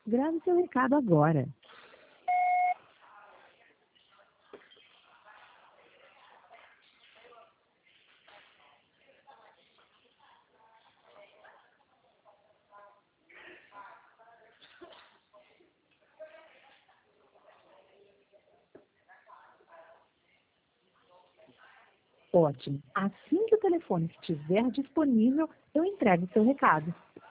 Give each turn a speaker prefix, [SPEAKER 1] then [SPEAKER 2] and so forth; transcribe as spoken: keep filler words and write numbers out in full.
[SPEAKER 1] Grave seu recado agora. Ótimo. Assim que o telefone estiver disponível, eu entrego o seu recado.